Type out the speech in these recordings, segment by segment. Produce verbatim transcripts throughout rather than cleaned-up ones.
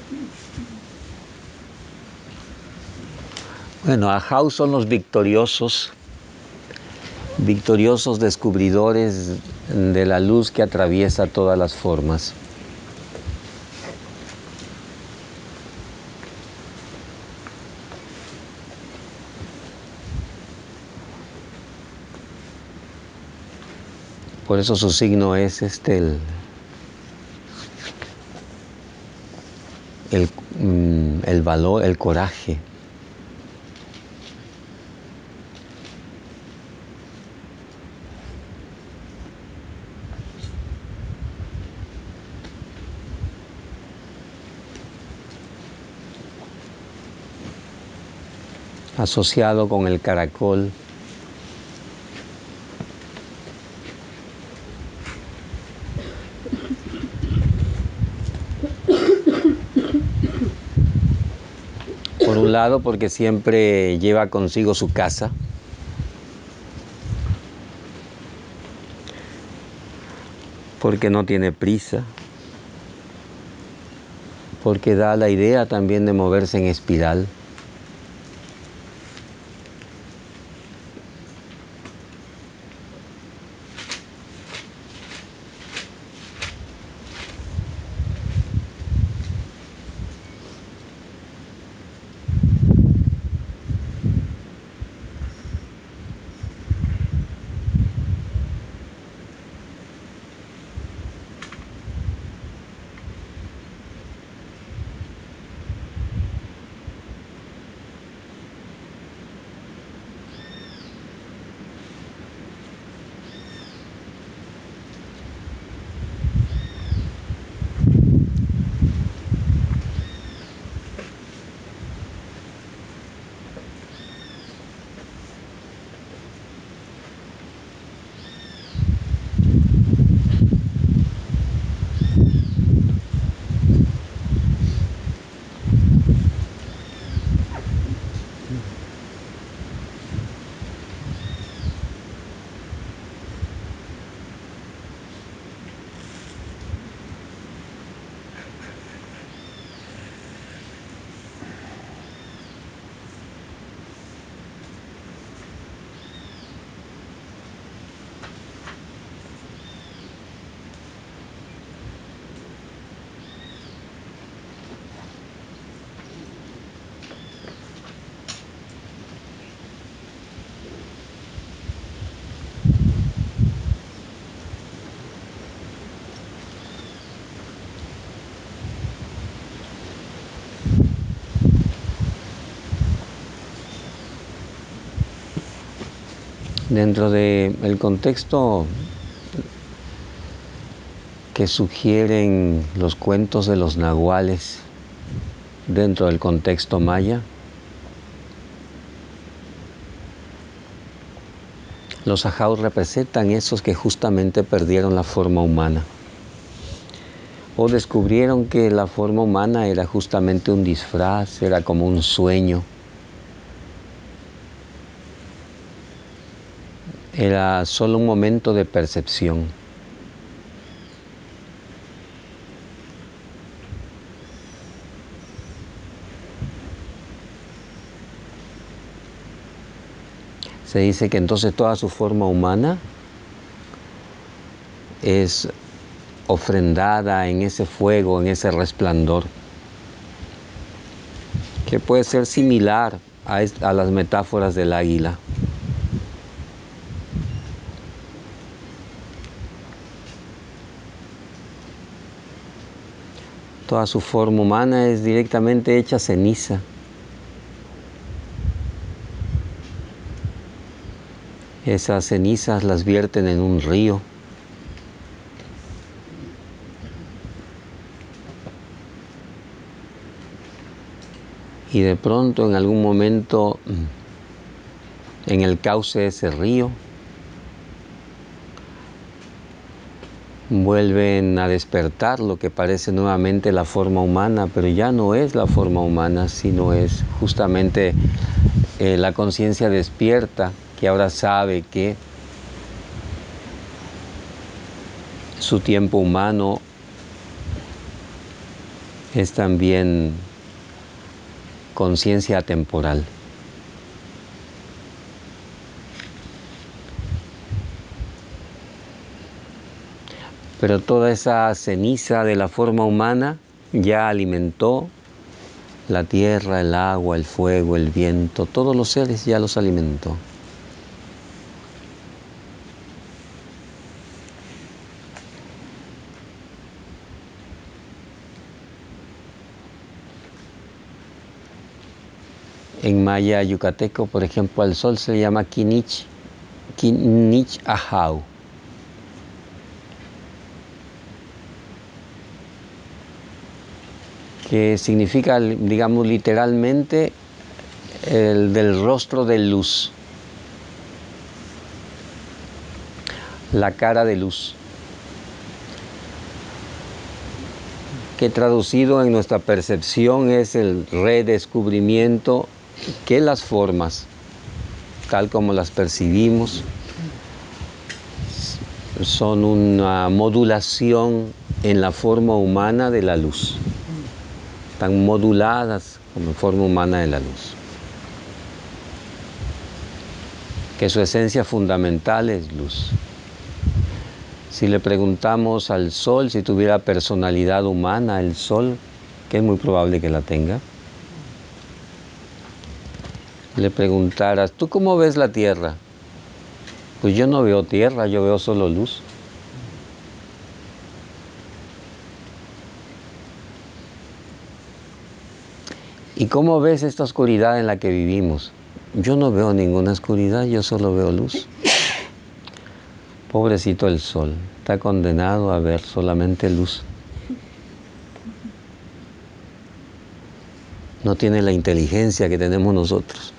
Bueno, Ahau son los victoriosos, victoriosos descubridores de la luz que atraviesa todas las formas. Por eso su signo es este el, el, el valor, el coraje. Asociado con el caracol. Por un lado, porque siempre lleva consigo su casa. Porque no tiene prisa. Porque da la idea también de moverse en espiral. Dentro del contexto que sugieren los cuentos de los nahuales, dentro del contexto maya, los Ahau representan esos que justamente perdieron la forma humana o descubrieron que la forma humana era justamente un disfraz, era como un sueño. Era solo un momento de percepción. Se dice que entonces toda su forma humana es ofrendada en ese fuego, en ese resplandor, que puede ser similar a, a las metáforas del águila. Toda su forma humana es directamente hecha ceniza. Esas cenizas las vierten en un río. Y de pronto, en algún momento, en el cauce de ese río, vuelven a despertar lo que parece nuevamente la forma humana, pero ya no es la forma humana, sino es justamente eh, la conciencia despierta que ahora sabe que su tiempo humano es también conciencia atemporal. Pero toda esa ceniza de la forma humana ya alimentó la tierra, el agua, el fuego, el viento, todos los seres ya los alimentó. En maya yucateco, por ejemplo, al sol se le llama Kinich, Kinich Ahau. Que significa, digamos, literalmente el del rostro de luz, la cara de luz, que traducido en nuestra percepción es el redescubrimiento que las formas, tal como las percibimos, son una modulación en la forma humana de la luz. Están moduladas como forma humana de la luz. Que su esencia fundamental es luz. Si le preguntamos al sol si tuviera personalidad humana, el sol, que es muy probable que la tenga, le preguntaras, ¿tú cómo ves la tierra? Pues yo no veo tierra, yo veo solo luz. ¿Y cómo ves esta oscuridad en la que vivimos? Yo no veo ninguna oscuridad, yo solo veo luz. Pobrecito el sol, está condenado a ver solamente luz. No tiene la inteligencia que tenemos nosotros.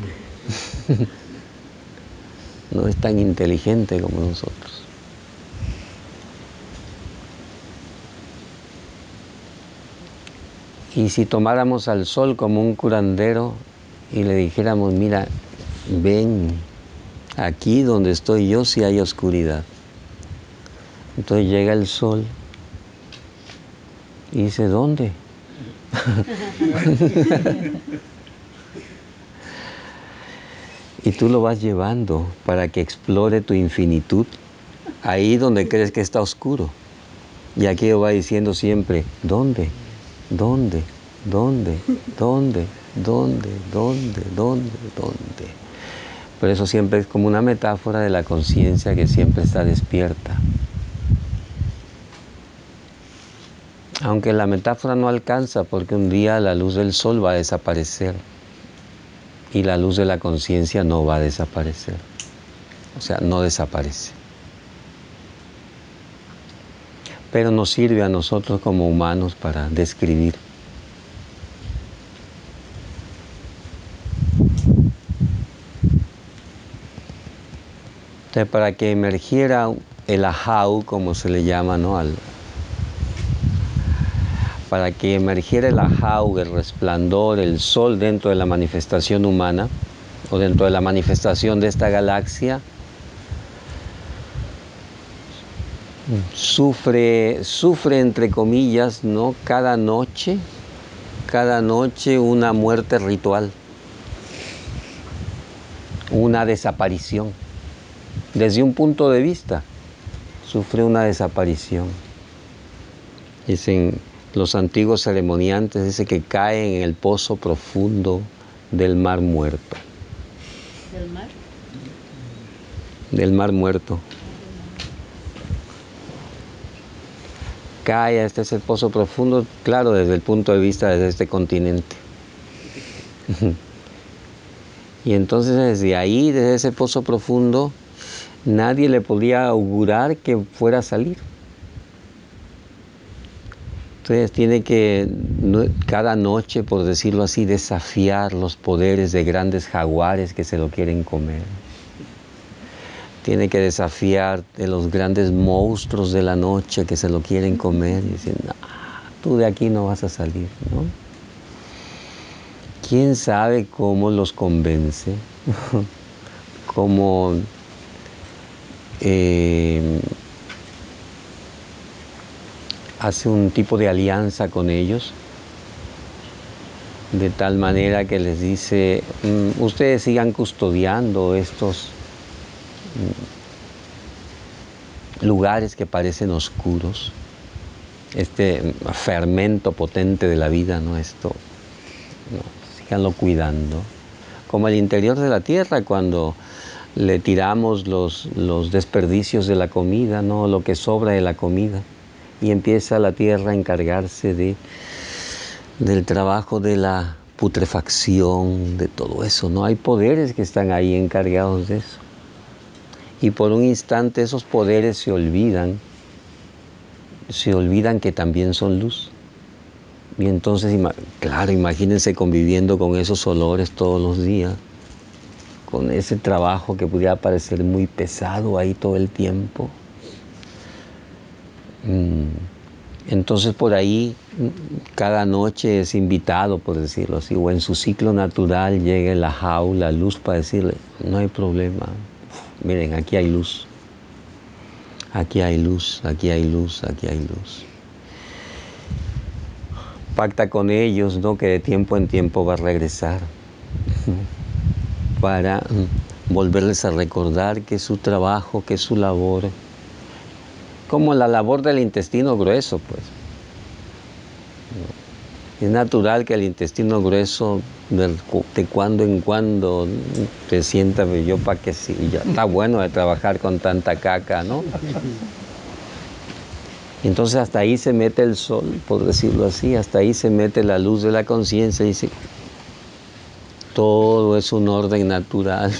No es tan inteligente como nosotros. Y si tomáramos al sol como un curandero y le dijéramos, mira, ven, aquí donde estoy yo sí hay oscuridad. Entonces llega el sol y dice, ¿dónde? Y tú lo vas llevando para que explore tu infinitud, ahí donde crees que está oscuro. Y aquí va diciendo siempre, ¿dónde? ¿Dónde? ¿Dónde? ¿Dónde? ¿Dónde? ¿Dónde? ¿Dónde? ¿Dónde? Por eso siempre es como una metáfora de la conciencia que siempre está despierta. Aunque la metáfora no alcanza porque un día la luz del sol va a desaparecer y la luz de la conciencia no va a desaparecer. O sea, no desaparece. Pero nos sirve a nosotros como humanos para describir. Entonces, para que emergiera el Ahau, como se le llama, ¿no? Al, para que emergiera el Ahau, el resplandor, el sol dentro de la manifestación humana, o dentro de la manifestación de esta galaxia, sufre, sufre entre comillas, ¿no? Cada noche, cada noche una muerte ritual, una desaparición. Desde un punto de vista, sufre una desaparición. Dicen los antiguos ceremoniantes, dice que cae en el pozo profundo del mar muerto. ¿Del mar? Del mar muerto. Cae, este es el pozo profundo, claro, desde el punto de vista de este continente. Y entonces desde ahí, desde ese pozo profundo, nadie le podía augurar que fuera a salir. Entonces tiene que cada noche, por decirlo así, desafiar los poderes de grandes jaguares que se lo quieren comer. Tiene que desafiar de los grandes monstruos de la noche que se lo quieren comer. Y dicen, no, tú de aquí no vas a salir, ¿no? ¿Quién sabe cómo los convence? Cómo eh, hace un tipo de alianza con ellos de tal manera que les dice, mm, ustedes sigan custodiando estos mm, lugares que parecen oscuros, este fermento potente de la vida, ¿no? Esto, ¿no? Síganlo cuidando. Como el interior de la tierra, cuando le tiramos los, los desperdicios de la comida, ¿no? Lo que sobra de la comida, y empieza la tierra a encargarse de del trabajo de la putrefacción, de todo eso, ¿no? Hay poderes que están ahí encargados de eso. Y por un instante esos poderes se olvidan, se olvidan que también son luz. Y entonces, claro, imagínense conviviendo con esos olores todos los días, con ese trabajo que pudiera parecer muy pesado ahí todo el tiempo. Entonces por ahí cada noche es invitado, por decirlo así, o en su ciclo natural llega la jaula, luz, para decirle, no hay problema, miren, aquí hay luz, aquí hay luz, aquí hay luz, aquí hay luz. Pacta con ellos, ¿no? Que de tiempo en tiempo va a regresar para volverles a recordar que su trabajo, que su labor, como la labor del intestino grueso, pues. Es natural que el intestino grueso de, de cuando en cuando te sienta, yo para que sí, ya está bueno de trabajar con tanta caca, ¿no? Entonces hasta ahí se mete el sol, por decirlo así, hasta ahí se mete la luz de la conciencia y dice, todo es un orden natural.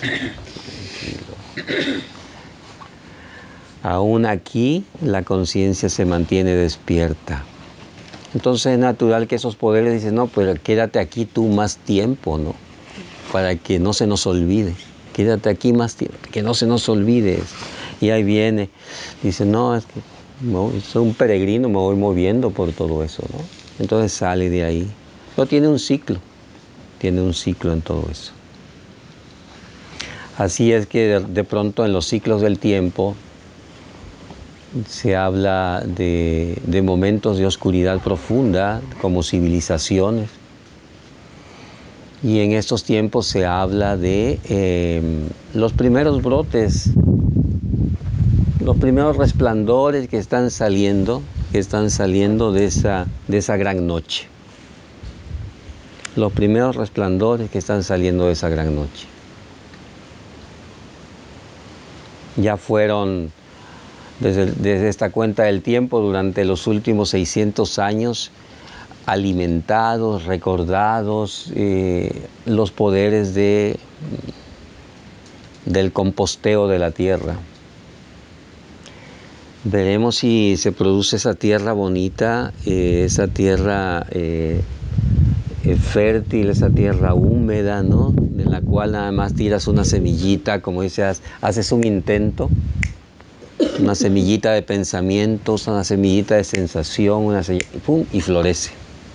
Aún aquí la conciencia se mantiene despierta. Entonces es natural que esos poderes dicen, no, pero quédate aquí tú más tiempo, ¿no? Para que no se nos olvide. Quédate aquí más tiempo, que no se nos olvide. Y ahí viene, dice, no, es que no, soy un peregrino, me voy moviendo por todo eso, ¿no? Entonces sale de ahí. Pero tiene un ciclo, tiene un ciclo en todo eso. Así es que de, de pronto en los ciclos del tiempo se habla de, de momentos de oscuridad profunda, como civilizaciones. Y en estos tiempos se habla de eh, los primeros brotes, los primeros resplandores que están saliendo, que están saliendo de esa, de esa gran noche. Los primeros resplandores que están saliendo de esa gran noche. Ya fueron, desde, desde esta cuenta del tiempo, durante los últimos seiscientos años, alimentados, recordados, eh, los poderes de, del composteo de la tierra. Veremos si se produce esa tierra bonita, eh, esa tierra eh, eh, fértil, esa tierra húmeda, ¿no? De la cual nada más tiras una semillita, como dices, haces un intento, una semillita de pensamientos, una semillita de sensación, una semillita, y ¡pum!, y florece.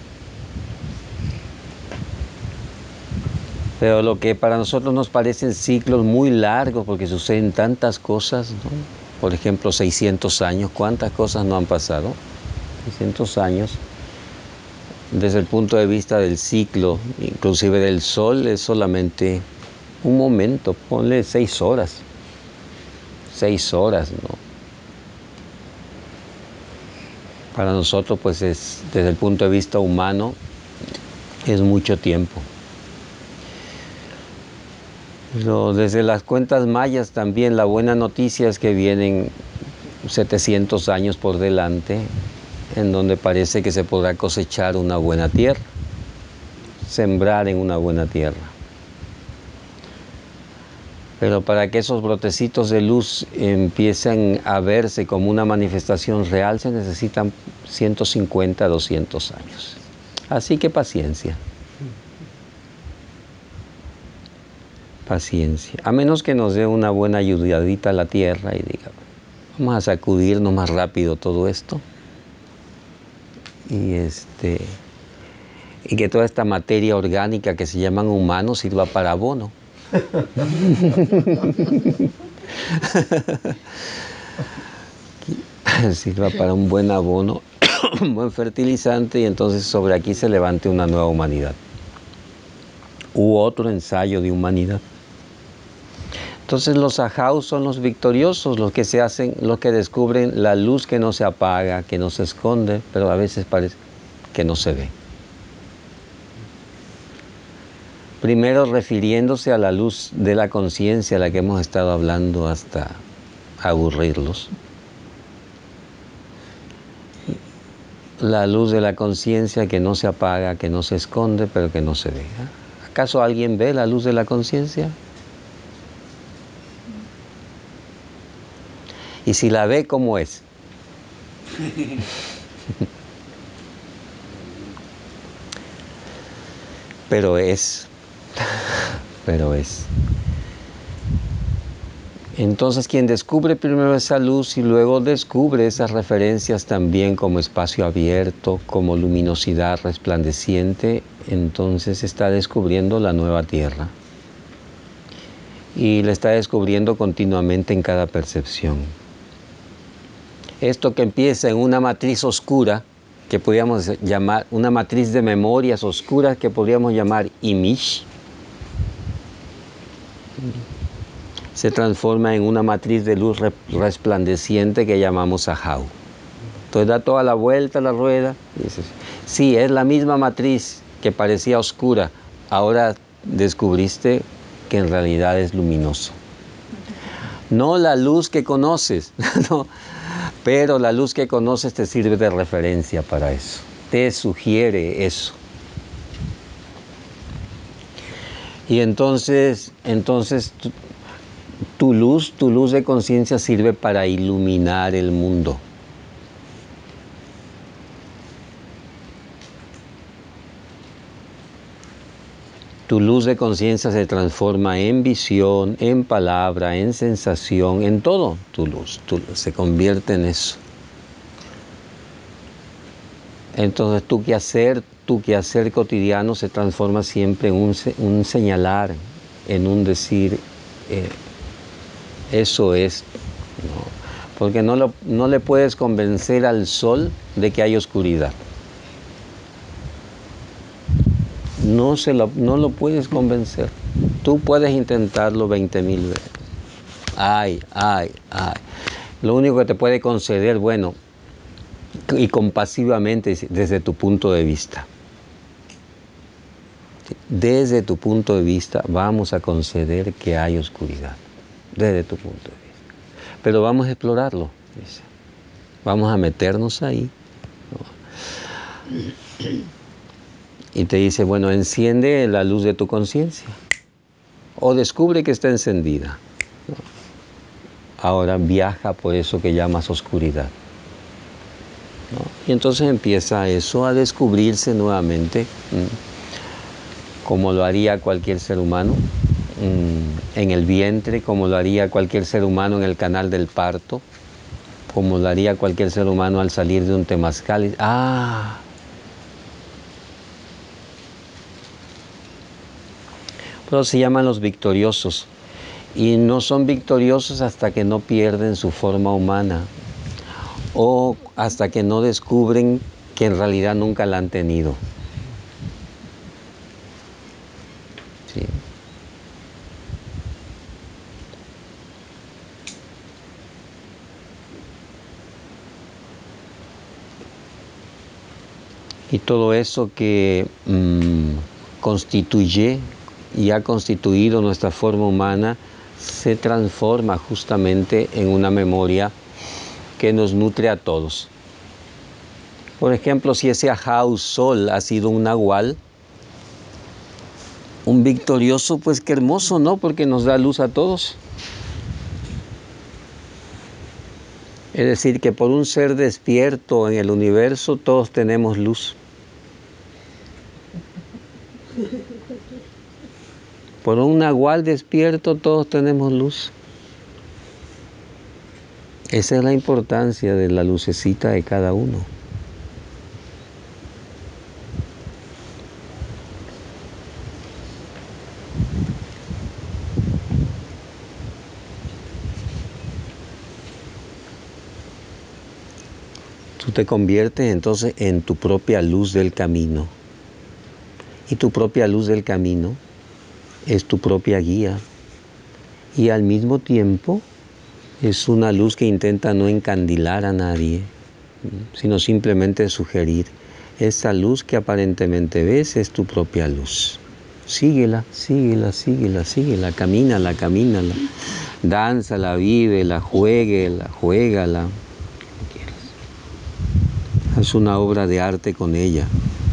Pero lo que para nosotros nos parecen ciclos muy largos, porque suceden tantas cosas, ¿no? Por ejemplo, seiscientos años, ¿cuántas cosas no han pasado? seiscientos años, desde el punto de vista del ciclo, inclusive del sol, es solamente un momento, ponle seis horas, seis horas, ¿no? Para nosotros, pues, es, desde el punto de vista humano, es mucho tiempo. Pero desde las cuentas mayas también la buena noticia es que vienen setecientos años por delante, en donde parece que se podrá cosechar una buena tierra, sembrar en una buena tierra. Pero para que esos brotecitos de luz empiecen a verse como una manifestación real, se necesitan ciento cincuenta, doscientos años. Así que paciencia. Paciencia. A menos que nos dé una buena ayudadita a la tierra y diga, vamos a sacudirnos más rápido todo esto. Y, este, y que toda esta materia orgánica que se llaman humanos sirva para abono. Sirva para un buen abono, un buen fertilizante, y entonces sobre aquí se levante una nueva humanidad. u otro ensayo de humanidad. Entonces los ajaus son los victoriosos, los que se hacen, los que descubren la luz que no se apaga, que no se esconde, pero a veces parece que no se ve. Primero refiriéndose a la luz de la conciencia, a la que hemos estado hablando hasta aburrirlos. La luz de la conciencia que no se apaga, que no se esconde, pero que no se ve. ¿Acaso alguien ve la luz de la conciencia? Y si la ve, ¿cómo es? Pero es, pero es. Entonces, quien descubre primero esa luz y luego descubre esas referencias también como espacio abierto, como luminosidad resplandeciente, entonces está descubriendo la nueva tierra. Y la está descubriendo continuamente en cada percepción. Esto que empieza en una matriz oscura, que podríamos llamar, una matriz de memorias oscuras que podríamos llamar Imish, se transforma en una matriz de luz resplandeciente que llamamos Ahau. Entonces da toda la vuelta a la rueda y dices, sí, es la misma matriz que parecía oscura, ahora descubriste que en realidad es luminoso. No la luz que conoces, no, pero la luz que conoces te sirve de referencia para eso, te sugiere eso. Y entonces, entonces tu, tu luz, tu luz de conciencia sirve para iluminar el mundo. Tu luz de conciencia se transforma en visión, en palabra, en sensación, en todo. Tu luz, tu luz se convierte en eso. Entonces tu quehacer, tu quehacer cotidiano se transforma siempre en un, un señalar, en un decir, eh, eso es, ¿no? Porque no, lo, no le puedes convencer al sol de que hay oscuridad. No, se lo, no lo puedes convencer. Tú puedes intentarlo veinte mil veces. Ay, ay, ay. Lo único que te puede conceder, bueno, y compasivamente desde tu punto de vista. Desde tu punto de vista vamos a conceder que hay oscuridad. Desde tu punto de vista. Pero vamos a explorarlo, dice. Vamos a meternos ahí, ¿no? Y te dice, bueno, enciende la luz de tu conciencia. O descubre que está encendida, ¿no? Ahora viaja por eso que llamas oscuridad, ¿no? Y entonces empieza eso a descubrirse nuevamente, ¿m? Como lo haría cualquier ser humano ¿m? En el vientre, como lo haría cualquier ser humano en el canal del parto, como lo haría cualquier ser humano al salir de un temazcal. ¡Ah! Pero se llaman los victoriosos. Y no son victoriosos hasta que no pierden su forma humana. O hasta que no descubren que en realidad nunca la han tenido. ¿Sí? Y todo eso que mmm, constituye y ha constituido nuestra forma humana se transforma justamente en una memoria que nos nutre a todos. Por ejemplo, si ese Ahau Sol ha sido un nahual, un victorioso, pues qué hermoso, ¿no? Porque nos da luz a todos. Es decir, que por un ser despierto en el universo todos tenemos luz. Por un nahual despierto todos tenemos luz. Esa es la importancia de la lucecita de cada uno. Tú te conviertes entonces en tu propia luz del camino. Y tu propia luz del camino es tu propia guía y al mismo tiempo es una luz que intenta no encandilar a nadie, sino simplemente sugerir. Esa luz que aparentemente ves es tu propia luz. Síguela, síguela, síguela, síguela, camínala, camínala, dánzala, vívela, juéguela, juégala. Haz una obra de arte con ella.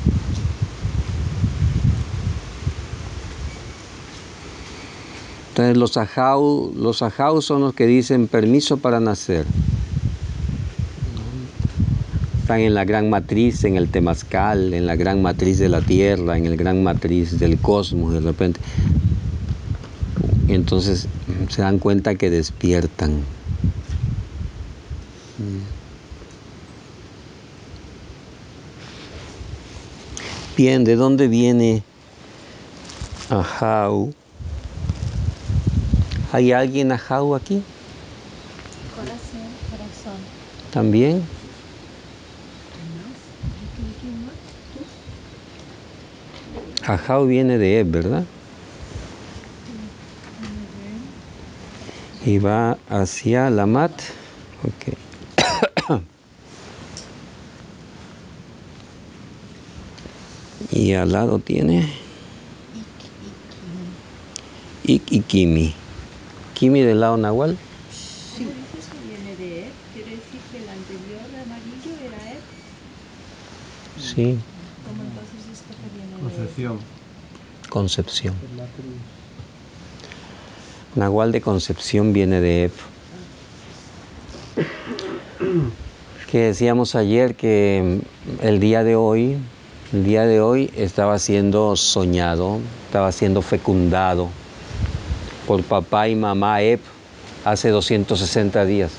Entonces los ajau, los ajau son los que dicen permiso para nacer. Están en la gran matriz, en el temazcal, en la gran matriz de la tierra, en el gran matriz del cosmos, de repente. Y entonces se dan cuenta que despiertan. Bien, ¿de dónde viene ajau? ¿Hay alguien ajau aquí? Corazón, corazón. ¿También? Ajau viene de Eb, ¿verdad? Y va hacia la mat. Ok. Y al lado tiene Ik y Kimi. Kimi del lado nahual. Sí. ¿Cómo dices que viene de Eb? ¿Quiere decir que el anterior amarillo era Eb? Sí. ¿Cómo entonces es que viene de Concepción. Concepción. Nahual de Concepción viene de Eb. Que decíamos ayer que el día de hoy, el día de hoy estaba siendo soñado, estaba siendo fecundado por papá y mamá Eb hace doscientos sesenta días.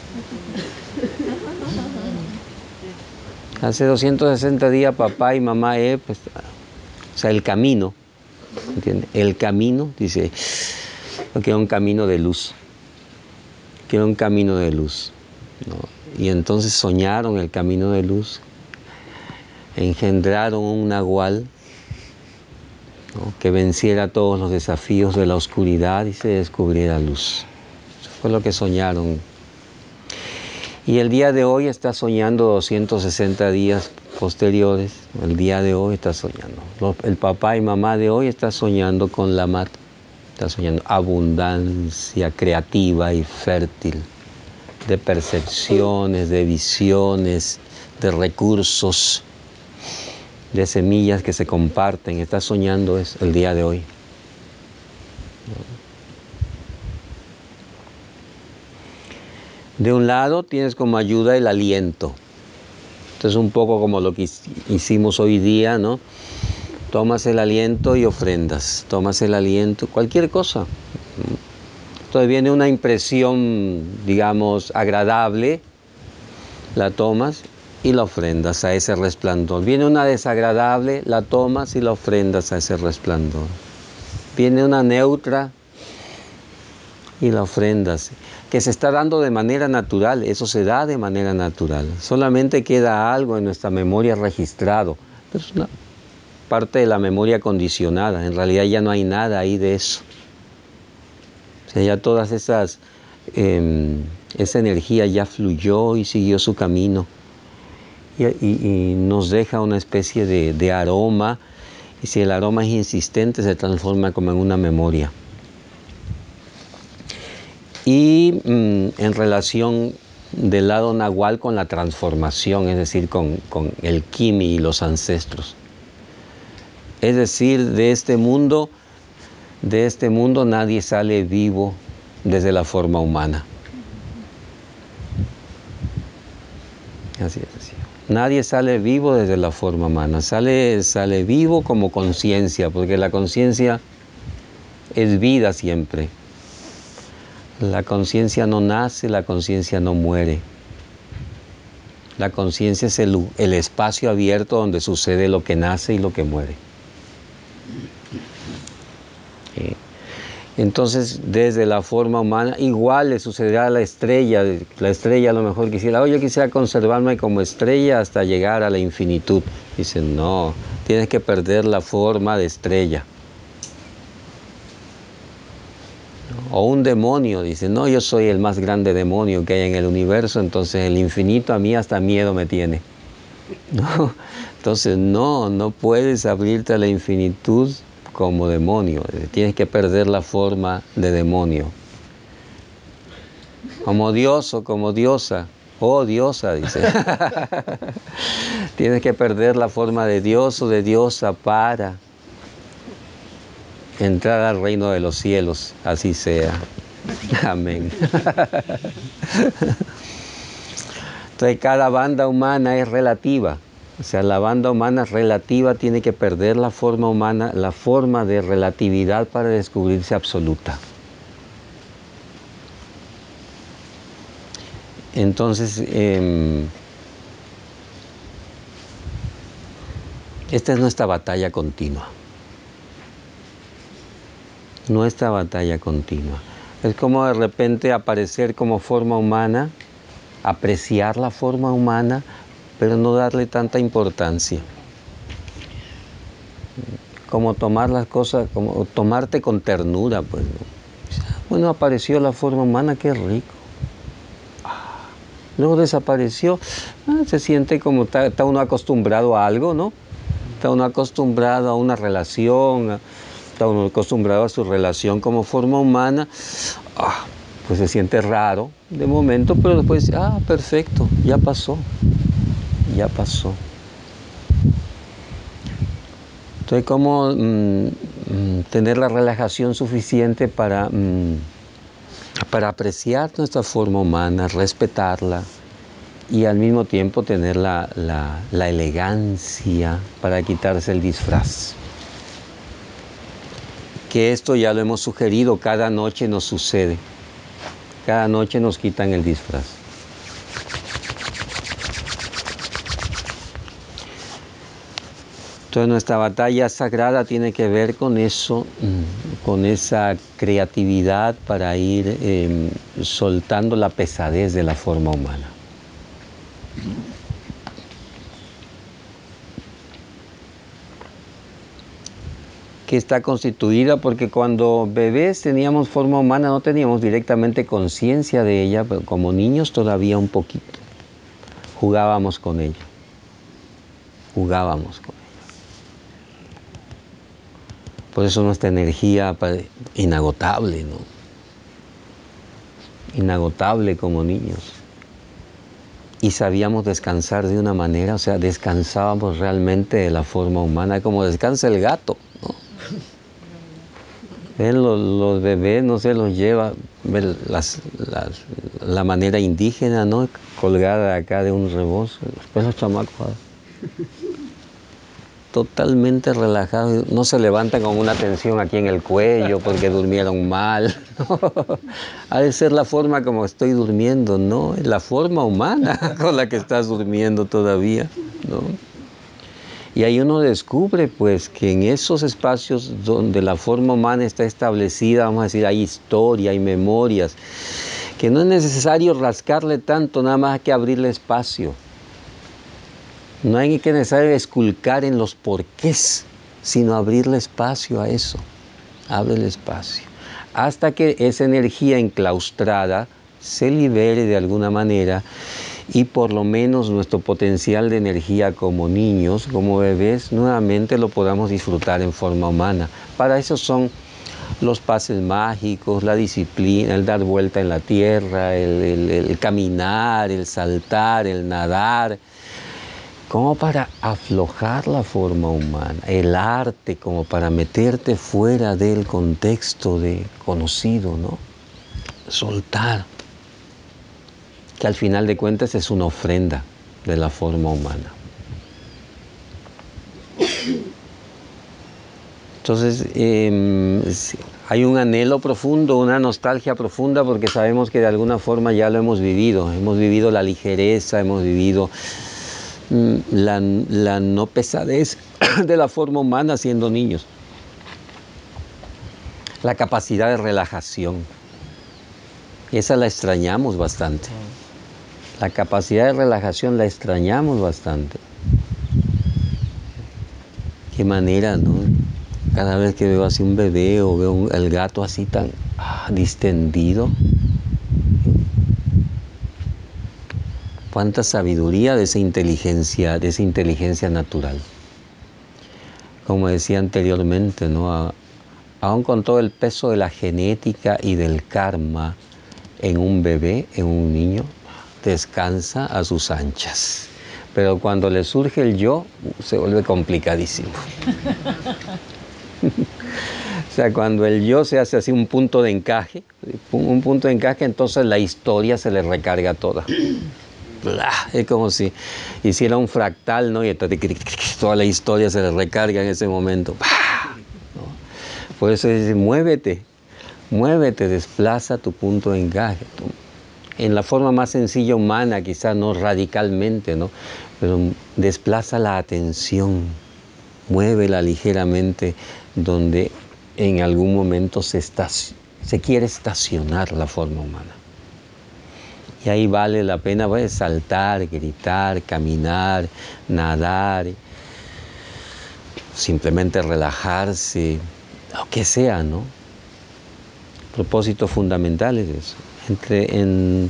Hace doscientos sesenta días papá y mamá Eb, pues, o sea, el camino, ¿entiendes? El camino, dice, que era un camino de luz, que era un camino de luz, ¿no? Y entonces soñaron el camino de luz, engendraron un nahual, ¿no?, que venciera todos los desafíos de la oscuridad y se descubriera luz. Eso fue lo que soñaron. Y el día de hoy está soñando doscientos sesenta días posteriores. El día de hoy está soñando. El papá y mamá de hoy está soñando con la mat. Está soñando abundancia creativa y fértil, de percepciones, de visiones, de recursos, de semillas que se comparten. Está soñando eso el día de hoy. De un lado tienes como ayuda el aliento. Esto es un poco como lo que hicimos hoy día, ¿no? Tomas el aliento y ofrendas. Tomas el aliento, cualquier cosa. Entonces viene una impresión, digamos, agradable, la tomas y la ofrendas a ese resplandor. Viene una desagradable, la tomas y la ofrendas a ese resplandor. Viene una neutra y la ofrendas, que se está dando de manera natural. Eso se da de manera natural. Solamente queda algo en nuestra memoria registrado. Pero es una parte de la memoria condicionada. En realidad ya no hay nada ahí de eso. O sea, ya todas esas, eh, esa energía ya fluyó y siguió su camino. Y, y, y nos deja una especie de, de aroma. Y si el aroma es insistente, se transforma como en una memoria. Y mmm, en relación del lado nahual con la transformación, es decir, con, con el Kimi y los ancestros. Es decir, de este mundo, de este mundo nadie sale vivo desde la forma humana. Así es, así. Nadie sale vivo desde la forma humana, sale, sale vivo como conciencia, porque la conciencia es vida siempre. La conciencia no nace, la conciencia no muere. La conciencia es el, el espacio abierto donde sucede lo que nace y lo que muere. ¿Sí? Entonces, desde la forma humana, igual le sucederá a la estrella. La estrella a lo mejor quisiera, oh, yo quisiera conservarme como estrella hasta llegar a la infinitud. Dicen, no, tienes que perder la forma de estrella. O un demonio, dice, no, yo soy el más grande demonio que hay en el universo, entonces el infinito a mí hasta miedo me tiene. ¿No? Entonces, no, no puedes abrirte a la infinitud como demonio. Tienes que perder la forma de demonio. Como Dios o como diosa. Oh, diosa, dice. Tienes que perder la forma de Dios o de diosa para entrar al reino de los cielos. Así sea. Amén. Entonces, cada banda humana es relativa. O sea, la banda humana relativa tiene que perder la forma humana, la forma de relatividad para descubrirse absoluta. Entonces, eh, esta es nuestra batalla continua. Nuestra batalla continua. Es como de repente aparecer como forma humana, apreciar la forma humana, pero no darle tanta importancia. Como tomar las cosas, como tomarte con ternura, pues. Bueno, apareció la forma humana, qué rico. Luego desapareció, ah, se siente como está, está uno acostumbrado a algo, ¿no? Está uno acostumbrado a una relación, está uno acostumbrado a su relación como forma humana, ah, pues se siente raro de momento, pero después, ah, perfecto, ya pasó, ya pasó. Entonces, ¿cómo mm, mm, tener la relajación suficiente para... Mm, para apreciar nuestra forma humana, respetarla y al mismo tiempo tener la, la, la elegancia para quitarse el disfraz? Que esto ya lo hemos sugerido, cada noche nos sucede, cada noche nos quitan el disfraz. Entonces nuestra batalla sagrada tiene que ver con eso, con esa creatividad para ir eh, soltando la pesadez de la forma humana. Que está constituida porque cuando bebés teníamos forma humana no teníamos directamente conciencia de ella, pero como niños todavía un poquito. Jugábamos con ella. Jugábamos con ella. Por eso nuestra energía inagotable, ¿no? Inagotable como niños. Y sabíamos descansar de una manera, o sea, descansábamos realmente de la forma humana, como descansa el gato, ¿no? Ven, los, los bebés no se los lleva, ven las, las, la manera indígena, ¿no? Colgada acá de un rebozo, después los chamacos totalmente relajados, no se levantan con una tensión aquí en el cuello porque durmieron mal. Ha de ser la forma como estoy durmiendo, no, es la forma humana con la que estás durmiendo todavía, ¿no? Y ahí uno descubre pues que en esos espacios donde la forma humana está establecida, vamos a decir, hay historia, hay memorias, que no es necesario rascarle tanto, nada más que abrirle espacio. No hay que necesario esculcar en los porqués, sino abrirle espacio a eso. Ábrele espacio. Hasta que esa energía enclaustrada se libere de alguna manera y por lo menos nuestro potencial de energía como niños, como bebés, nuevamente lo podamos disfrutar en forma humana. Para eso son los pases mágicos, la disciplina, el dar vuelta en la tierra, el, el, el caminar, el saltar, el nadar, como para aflojar la forma humana, el arte como para meterte fuera del contexto de conocido, ¿no? Soltar, que al final de cuentas es una ofrenda de la forma humana. Entonces, eh, hay un anhelo profundo, una nostalgia profunda, porque sabemos que de alguna forma ya lo hemos vivido. Hemos vivido la ligereza, hemos vivido La, la no pesadez de la forma humana siendo niños. La capacidad de relajación. Esa la extrañamos bastante. La capacidad de relajación la extrañamos bastante. Qué manera, ¿no? Cada vez que veo así un bebé o veo un, el gato así tan ah, distendido, cuánta sabiduría de esa inteligencia, de esa inteligencia natural. Como decía anteriormente, ¿no? A, aún con todo el peso de la genética y del karma en un bebé, en un niño, descansa a sus anchas. Pero cuando le surge el yo, se vuelve complicadísimo. O sea, cuando el yo se hace así un punto de encaje, un punto de encaje, entonces la historia se le recarga toda. Es como si hiciera un fractal, ¿no? Y entonces toda la historia se le recarga en ese momento. ¿No? Por eso dice, muévete, muévete, desplaza tu punto de encaje. En la forma más sencilla humana, quizás no radicalmente, ¿no? Pero desplaza la atención, muévela ligeramente donde en algún momento se, estac- se quiere estacionar la forma humana. Y ahí vale la pena pues, saltar, gritar, caminar, nadar, simplemente relajarse, lo que sea, ¿no? Propósitos fundamentales de eso. Entre, en,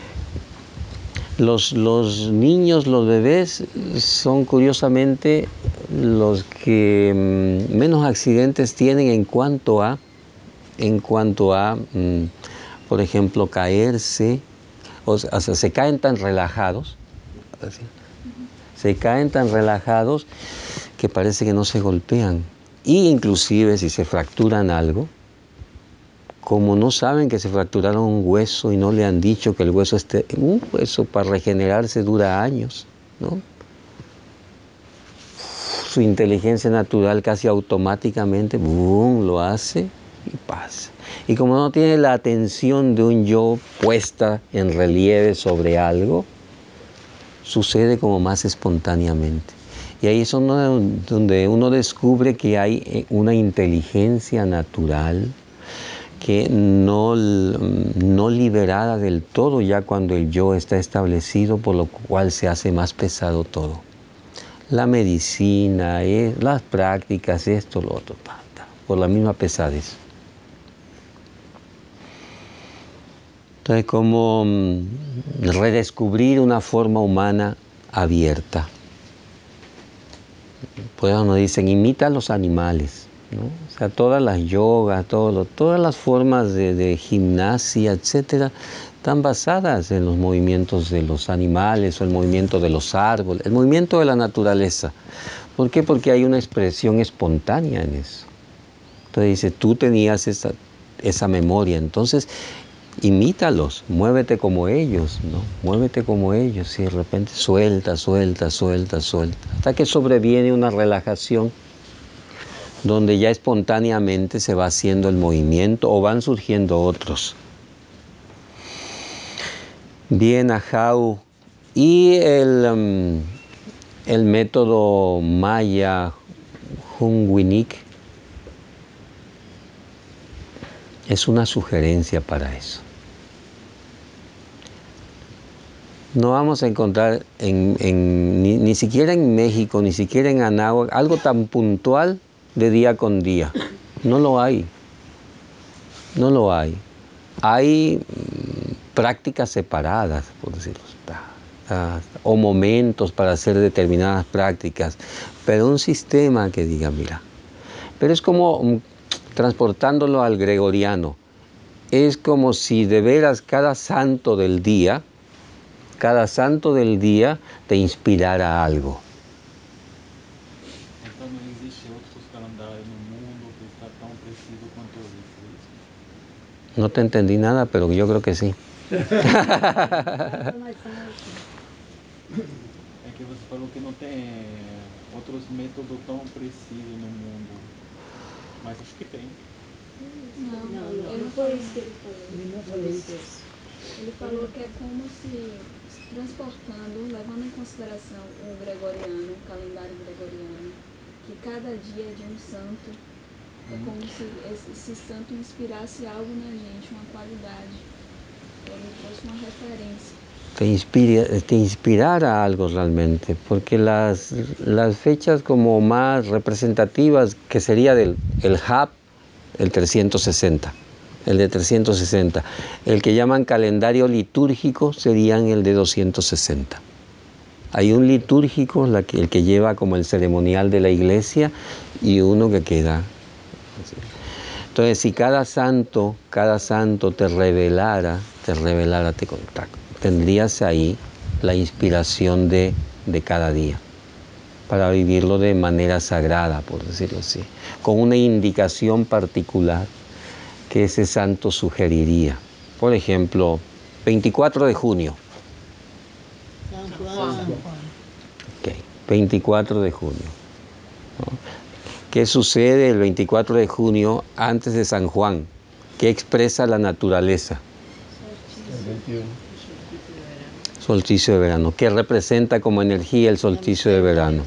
los, los niños, los bebés, son curiosamente los que mmm, menos accidentes tienen en cuanto a, en cuanto a, mmm, por ejemplo, caerse, o sea, o sea, se caen tan relajados, así, se caen tan relajados que parece que no se golpean. Y inclusive si se fracturan algo, como no saben que se fracturaron un hueso y no le han dicho que el hueso esté, un hueso para regenerarse dura años, ¿no? Su inteligencia natural casi automáticamente, boom, lo hace y pasa. Y como no tiene la atención de un yo puesta en relieve sobre algo, sucede como más espontáneamente. Y ahí es uno, donde uno descubre que hay una inteligencia natural que no, no liberada del todo ya cuando el yo está establecido, por lo cual se hace más pesado todo. La medicina, eh, las prácticas, esto, lo otro, ta, ta, por la misma pesadez. Entonces, como redescubrir una forma humana abierta. Por eso nos dicen, imita a los animales, ¿no? O sea, todas las yogas, todo, todas las formas de, de gimnasia, etcétera, están basadas en los movimientos de los animales o el movimiento de los árboles, el movimiento de la naturaleza. ¿Por qué? Porque hay una expresión espontánea en eso. Entonces dice, tú tenías esa, esa memoria, entonces imítalos, muévete como ellos, ¿no? Muévete como ellos y de repente suelta, suelta, suelta, suelta, hasta que sobreviene una relajación donde ya espontáneamente se va haciendo el movimiento o van surgiendo otros. Bien, Ajau. Y el, um, el método Maya Junwinik es una sugerencia para eso. No vamos a encontrar en, en, ni, ni siquiera en México, ni siquiera en Anáhuac, algo tan puntual de día con día. No lo hay. No lo hay. Hay mmm, prácticas separadas, por decirlo así, o momentos para hacer determinadas prácticas, pero un sistema que diga, mira, pero es como mmm, transportándolo al gregoriano, es como si de veras cada santo del día, cada santo del día te inspirara algo. Então não existe outros calendários no mundo que está tão preciso quanto esse? No te entendí nada, pero yo creo que sí. É que você falou que não tem outros métodos tão precisos no mundo, mas acho que tem. Não, não, ele não foi isso que ele falou. Ele não falou isso. Ele falou que é como se, transportando, levando em consideração o gregoriano, o calendário gregoriano, que cada dia é de um santo, é como se esse, esse santo inspirasse algo na gente, uma qualidade. Ele trouxe uma referência. te, inspira, te inspirara algo realmente, porque las, las fechas como más representativas, que sería del el Hab, el trescientos sesenta, el de trescientos sesenta, el que llaman calendario litúrgico serían el de doscientos sesenta. Hay un litúrgico, la que, el que lleva como el ceremonial de la iglesia, y uno que queda. Entonces, si cada santo, cada santo te revelara, te revelara, te contacto, tendrías ahí la inspiración de, de cada día, para vivirlo de manera sagrada, por decirlo así, con una indicación particular que ese santo sugeriría. Por ejemplo, veinticuatro de junio. Okay. veinticuatro de junio. ¿No? ¿Qué sucede el veinticuatro de junio antes de San Juan? ¿Qué expresa la naturaleza? Solsticio de verano. ¿Qué representa como energía el solsticio de verano?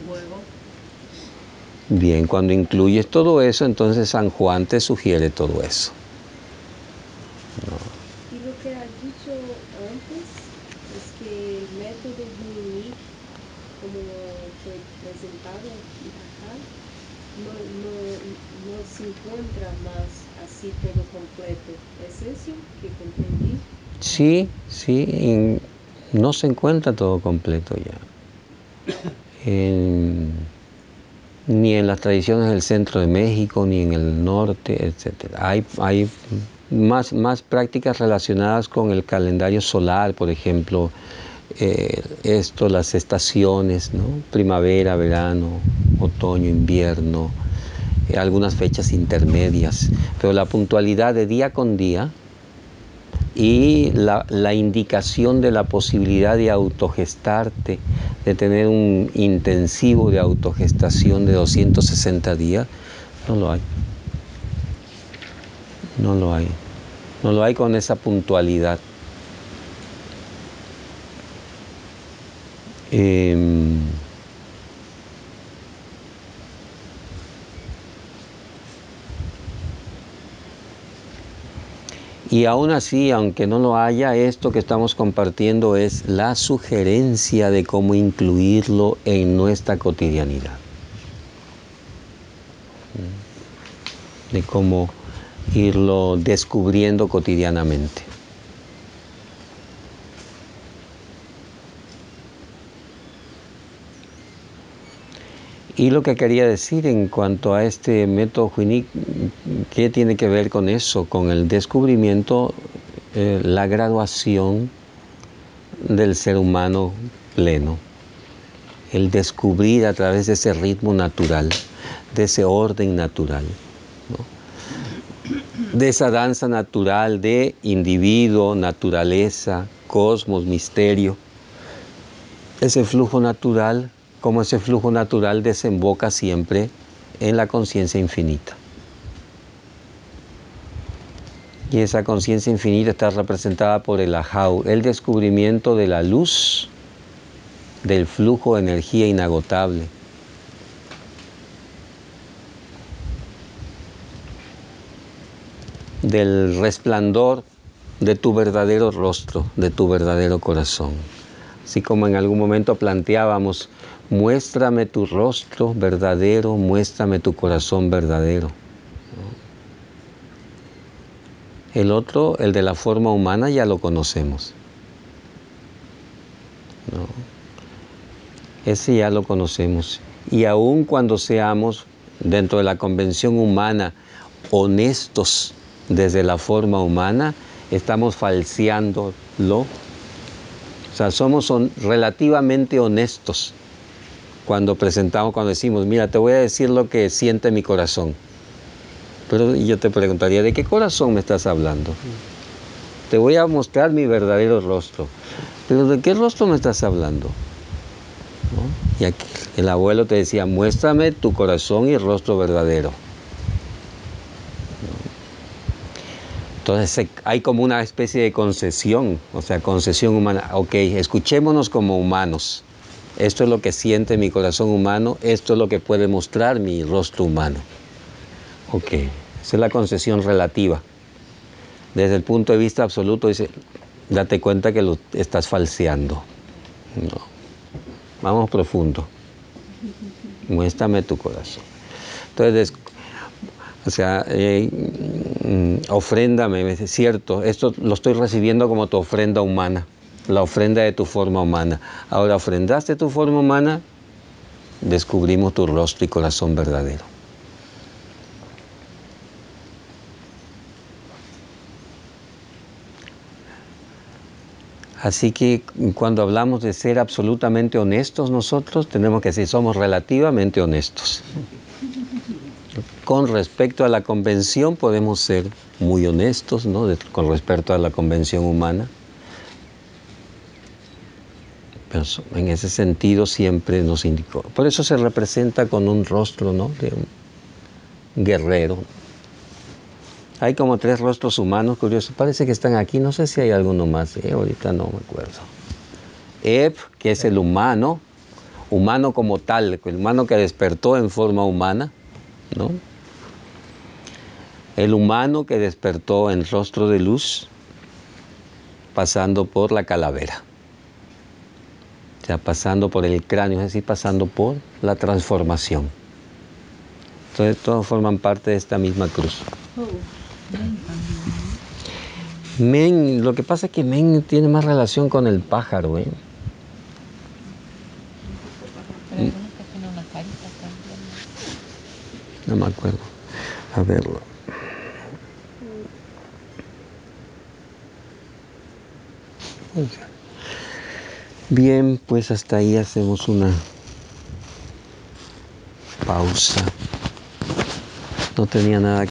Bien, cuando incluyes todo eso, entonces San Juan te sugiere todo eso. ¿No? Y lo que has dicho antes es que el método Huinic, como fue presentado acá, no, no, no se encuentra más así todo completo. ¿Es eso que comprendí? Sí, sí, no se encuentra todo completo ya. En, ni en las tradiciones del centro de México, ni en el norte, etcétera. Hay, hay más, más prácticas relacionadas con el calendario solar, por ejemplo, eh, esto, las estaciones, ¿no? Primavera, verano, otoño, invierno, eh, algunas fechas intermedias, pero la puntualidad de día con día y la, la indicación de la posibilidad de autogestarte, de tener un intensivo de autogestación de doscientos sesenta días, no lo hay. No lo hay. No lo hay con esa puntualidad. Eh, Y aún así, aunque no lo haya, esto que estamos compartiendo es la sugerencia de cómo incluirlo en nuestra cotidianidad. De cómo irlo descubriendo cotidianamente. Y lo que quería decir en cuanto a este método Huinic, ¿qué tiene que ver con eso? Con el descubrimiento, eh, la graduación del ser humano pleno. El descubrir a través de ese ritmo natural, de ese orden natural, ¿no? De esa danza natural de individuo, naturaleza, cosmos, misterio. Ese flujo natural, como ese flujo natural desemboca siempre en la conciencia infinita. Y esa conciencia infinita está representada por el Ahau, el descubrimiento de la luz, del flujo de energía inagotable. Del resplandor de tu verdadero rostro, de tu verdadero corazón. Así como en algún momento planteábamos, muéstrame tu rostro verdadero, muéstrame tu corazón verdadero. El otro, el de la forma humana, ya lo conocemos. ¿No? Ese ya lo conocemos. Y aun cuando seamos, dentro de la convención humana, honestos desde la forma humana, estamos falseándolo. O sea, somos on- relativamente honestos cuando presentamos, cuando decimos, mira, te voy a decir lo que siente mi corazón. Pero yo te preguntaría, ¿de qué corazón me estás hablando? Te voy a mostrar mi verdadero rostro. Pero ¿de qué rostro me estás hablando? ¿No? Y aquí el abuelo te decía, muéstrame tu corazón y rostro verdadero. Entonces hay como una especie de concesión, o sea, concesión humana. Ok, escuchémonos como humanos. Esto es lo que siente mi corazón humano, esto es lo que puede mostrar mi rostro humano. Ok, esa es la concesión relativa. Desde el punto de vista absoluto dice, date cuenta que lo estás falseando. No. Vamos profundo. Muéstrame tu corazón. Entonces, o sea, eh, mm, ofréndame, es cierto, esto lo estoy recibiendo como tu ofrenda humana, la ofrenda de tu forma humana. Ahora, ofrendaste tu forma humana, descubrimos tu rostro y corazón verdadero. Así que cuando hablamos de ser absolutamente honestos nosotros, tenemos que decir, somos relativamente honestos. Con respecto a la convención podemos ser muy honestos, ¿no? De, con respecto a la convención humana. Pero en ese sentido siempre nos indicó. Por eso se representa con un rostro, ¿no? De un guerrero. Hay como tres rostros humanos, curiosos. Parece que están aquí. No sé si hay alguno más. ¿eh? Ahorita no me acuerdo. Eb, que es el humano. Humano como tal. El humano que despertó en forma humana, ¿no? El humano que despertó en rostro de luz, pasando por la calavera. O sea, pasando por el cráneo, es decir, pasando por la transformación. Entonces, todos forman parte de esta misma cruz. Men, lo que pasa es que Men tiene más relación con el pájaro, ¿eh? No me acuerdo. A verlo. Bien, pues hasta ahí hacemos una pausa. No tenía nada que